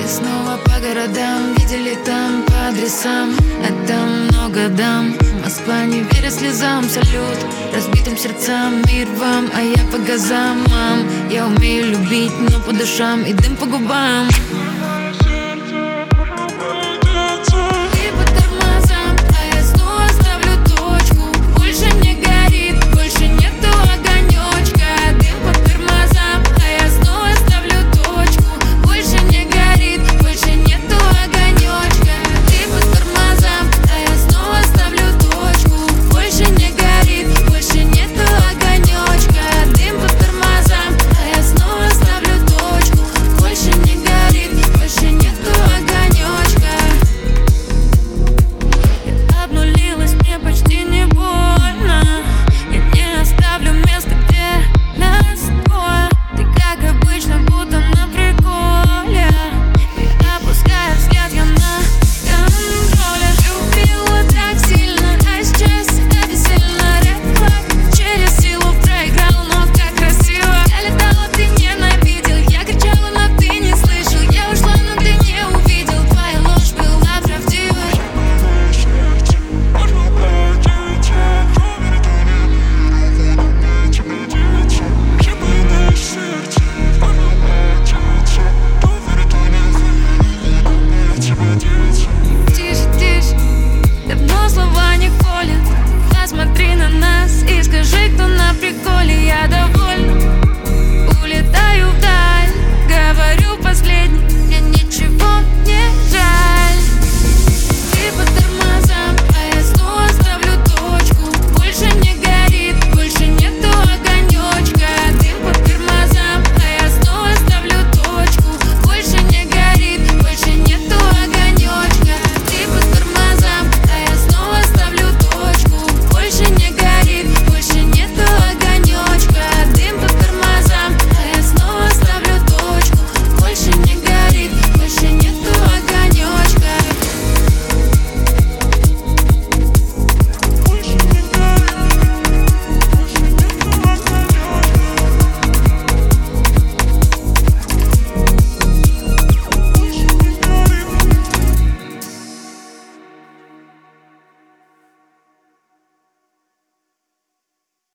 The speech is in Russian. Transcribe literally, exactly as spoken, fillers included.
И снова по городам, видели там по адресам. А там много дам. Москва не верит слезам, салют разбитым сердцам, мир вам, а я по газам, мам. Я умею любить, но по душам и дым по губам.